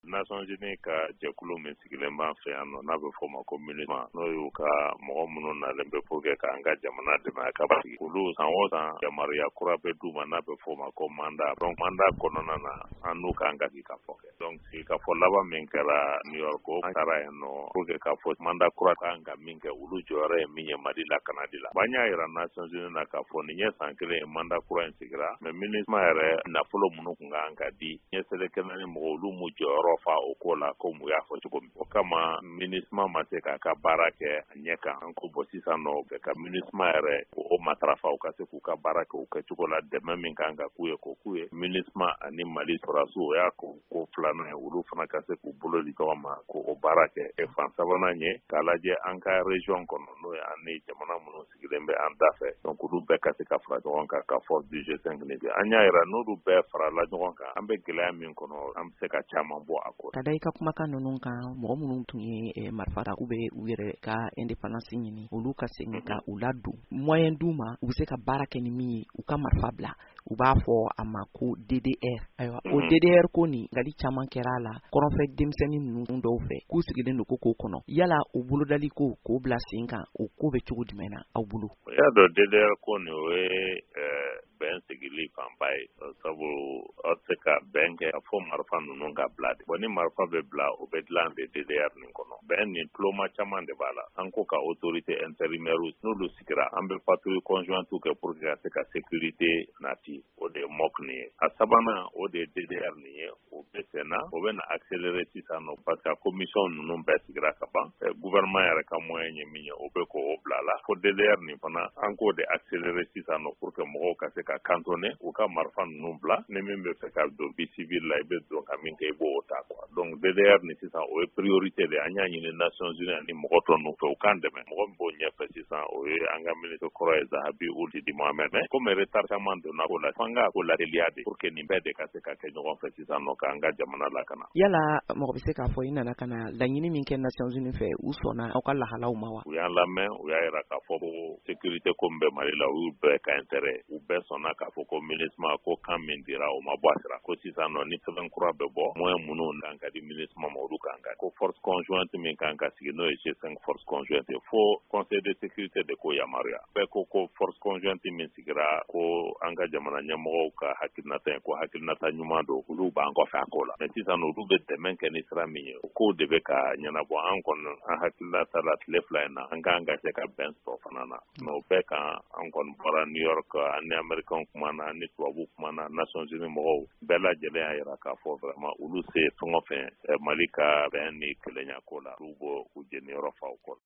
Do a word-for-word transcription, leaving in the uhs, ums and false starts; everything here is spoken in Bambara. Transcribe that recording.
Nations Unies ka jɛkulu min sigilen b'an fɛ yan nɔ n'a bɛ fɔ o ma ko MINUSMA n'o y'u ka mɔgɔ minnu nalen bɛ pour que k'an ka jamana dɛmɛ a ka basigi olu san o san yamaruya kura bɛ d'u ma n'a bɛ fɔ o ma ko mandat donc mandat kɔnɔna na an n'u k'an ka sigikafɔ kɛ donc sigikafɔ laban min kɛra New York an taara yan nɔ pour que k'a fɔ mandat kura kan ka min kɛ olu jɔyɔrɔ ye min ye Mali lakanali la b'an y'a yira Nations Unies na k'a fɔ nin ye san kelen ye mandat kura in sigira mais MINUSMA yɛrɛ nafolo minnu kun kan ka di ɲɛ sɛbɛkɛnɛ ni mɔgɔ olu m'u jɔyɔrɔ fa o ko la ko mun y'a fɔ cogo min o kama MINUSMA ma se k'a ka baara kɛ a ɲɛ kan an ko bɔ sisan nɔ bɛ ka MINUSMA yɛrɛ o matarafa u ka se k'u ka baara kɛ u kɛcogo la dɛmɛ min kan ka k'u ye k'o k'u ye MINUSMA ani Mali sɔrɔdasiw o y'a ko ko filanan ye olu fana ka se k'u bolo di ɲɔgɔn ma k'o baara kɛ fan sabanan ye k'a lajɛ an ka région kɔnɔ n'o ye an ni jamana minnu sigilen bɛ an da fɛ donc olu bɛɛ ka se ka fara ɲɔgɔn kan ka force du G cinq nin an y'a yira n'olu bɛɛ farala ɲɔgɔn kan an bɛ gɛlɛya min kɔnɔ an bɛ se ka caman bɔ a ko ka da i ka kumakan ninnu kan mɔgɔ minnu tun ye marifa ta u bɛ u yɛrɛ ka indépendance ɲini olu ka segin ka u ladon moyen d'u ma u bɛ se ka baara kɛ ni min ye u ka marifa bila u b'a fɔ a ma ko D D R ayiwa o D D R ko nin ngali caman kɛra a la kɔrɔnfɛ denmisɛnnin ninnu dɔw fɛ k'u sigilen don ko k'o kɔnɔ yala o bolodali ko k'o bila sen kan o ko bɛ cogo jumɛn na aw bolo o y'a dɔn D D R ko nin o ye bɛn sigili fanba ye sabu aw tɛ se ka bɛn kɛ fo marifa ninnu ka bila de bon ni marifa bɛ bila o bɛ dilan de D D R nin kɔnɔ bɛn nin tuloma caman de b'a la an ko ka autorité intérimaire n'olu sigira an bɛ patrouille conjointe kɛ pour que ka se ka sécurité nati o de ye M O C nin ye a sabanan o de ye D D R nin ye o bɛ sen na o bɛ na accélérer sisan nɔ parce que commission ninnu bɛɛ sigira ka ban gouvernement yɛrɛ ka moyen ye min ye o bɛ k'o bila la fo D D R nin fana an k'o de accélérer sisan nɔ pour que mɔgɔw ka se ka cantonner u ka marifa ninnu bila ni min bɛ fɛ ka don vie civile la i bɛ don ka min kɛ i b'o ta quoi donc D D R nin sisan o ye priorité de an y'a ɲini Nations Unies ani mɔgɔ tɔ ninnu fɛ u k'an dɛmɛ mɔgɔ min b'o ɲɛfɛ sisan o ye an ka ministre kɔrɔ ye Zahabi Ould Didi Mohamed mais comme retard caman donna ko la f'an ka ko lateliya de pour que nin bɛɛ de ka se ka kɛ ɲɔgɔn fɛ sisan nɔ k'an ka jamana lakana yala mɔgɔ bɛ se k'a fɔ i nana ka na laɲini min kɛ Nations Unies fɛ u sɔnna aw ka lahalaw ma wa u y'an lamɛn u y'a yira k'a fɔ ko sécurité ko min bɛ Mali la u y'u bɛɛ ka intérêt u bɛɛ sɔnna k'a fɔ ko MINUSMA ko kan min dira o ma bɔ a sira ko sisan nɔ ni sɛbɛn kura bɛ bɔ moyen minnu kan ka di MINUSMA ma olu kan ka ko force conjointe min kan ka sigi n'o ye G cinq force conjointe fo conseil de sécurité de ko yamaruya bɛɛ ko ko force conjointe min sigira ko an ka jamana ɲɛmɔgɔw ka hakilinata ye ko hakilinata ɲuman don olu b'an kɔfɛ a ko la mais sisan olu bɛ dɛmɛ kɛ ni sira min ye o kow de bɛ ka ɲɛnabɔ an kɔni an hakilinata la tile fila in na an k'an ka se ka bɛn sɔrɔ fana na mais o bɛɛ kan an kɔni bɔra New York ani Américain kuma na ani tubabu kuma na Nations Unies mɔgɔw bɛɛ lajɛlen y'a yira k'a fɔ vraiment olu se fɛn o fɛn Mali ka bɛn ni kelenya ko la olu b'o u jeniyɔrɔ fa o kɔ